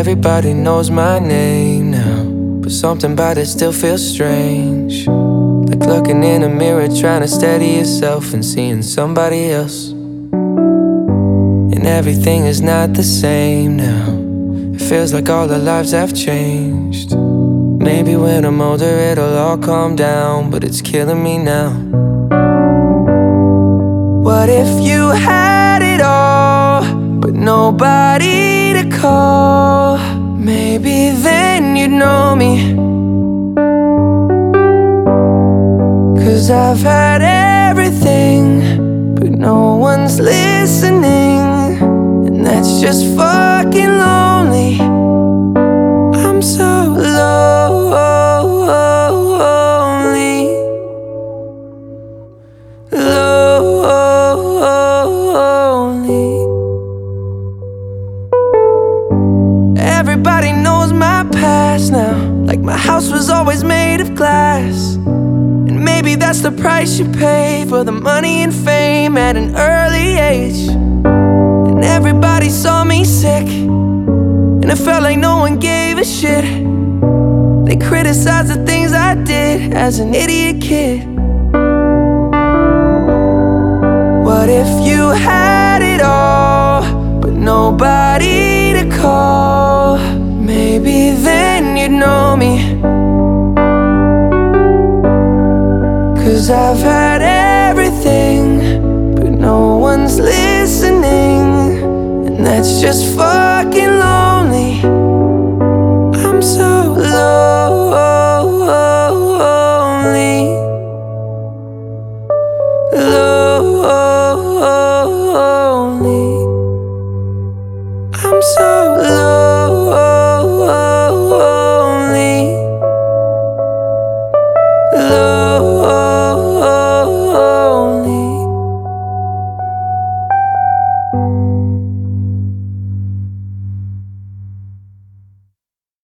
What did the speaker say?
Everybody knows my name now, but something about it still feels strange. Like looking in a mirror, trying to steady yourself and seeing somebody else. And everything is not the same now. It feels like all our lives have changed. Maybe when I'm older it'll all calm down, but it's killing me now. What if you had it all, but nobody to call? Maybe then you'd know me. 'Cause I've had everything, but no one's listening, and that's just fucking lonely. I'm so lonely, lonely. Everybody knows my past now, like my house was always made of glass. And maybe that's the price you pay for the money and fame at an early age. And everybody saw me sick, and it felt like no one gave a shit. They criticized the things I did as an idiot kid. What if you had it all, but nobody to call? Maybe then you'd know me. 'Cause I've had everything, but no one's listening, and that's just